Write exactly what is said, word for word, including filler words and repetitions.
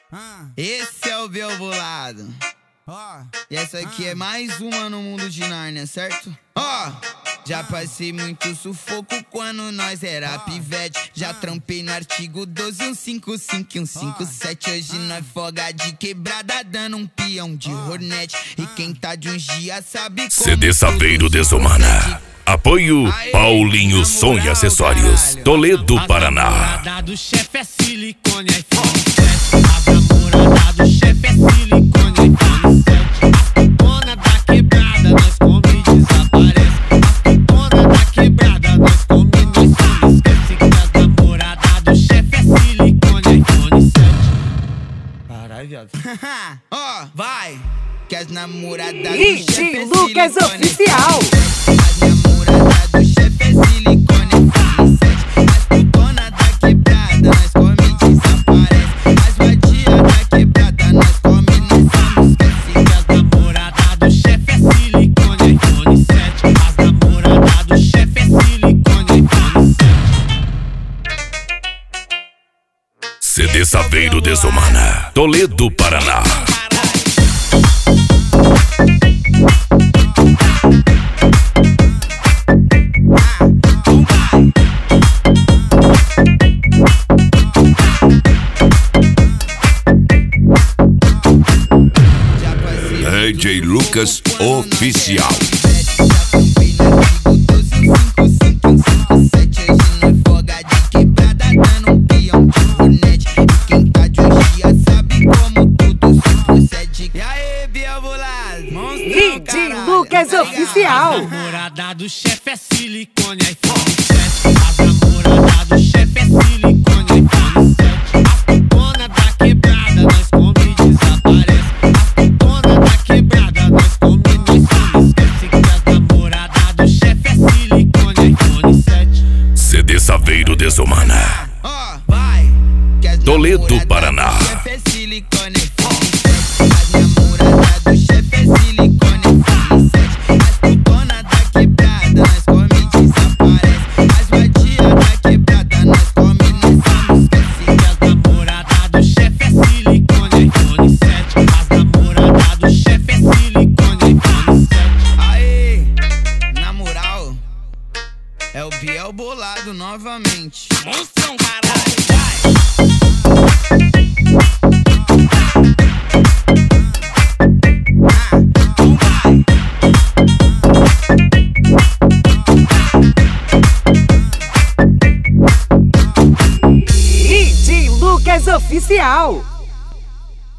Esse é o Belbolado. E essa aqui é mais uma no mundo de Nárnia, certo? Ó, já passei muito sufoco quando nós era pivete. Já trampei no artigo doze, um cinco cinco e um cinco sete. Hoje nós folga de quebrada, dando um peão de hornet. E quem tá de uns dias sabe como C D Saveiro Desumana. Apoio Paulinho Som e Acessórios, Toledo, Paraná. A namorada do chefe é silicone, iPhone sete. A namorada do chefe é silicone, iPhone sete. As putona da quebrada, nós come e desaparece. As putona da quebrada, nós come e nós some. Esquece que as namoradas do chefe é silicone, iPhone sete. Caralho, viado. Ó, vai. Que as namoradas do D J chefe é Lucas silicone. Oficial. As namoradas do chefe é silicone, iPhone sete. As putona da quebrada, nós come e desaparece. As vadia da quebrada, nós come e nós some. Esquece que as Namorada do chefe é silicone, iPhone sete. As namoradas do chefe é silicone, iPhone sete. C D Saveiro Desumana, Toledo, Paraná. D J Lucas Oficial. D J Lucas Oficial. Namorada do chefe é silicone, iPhone sete. As namoradas do chefe é silicone, iPhone sete. As putona da quebrada, nós come e desaparece. As putona da quebrada, nós come e nós some. Esquece que as namoradas do chefe é silicone, iPhone sete. C D Saveiro Desumana, Ó, vai. Toledo, Paraná. Chefe é silicone,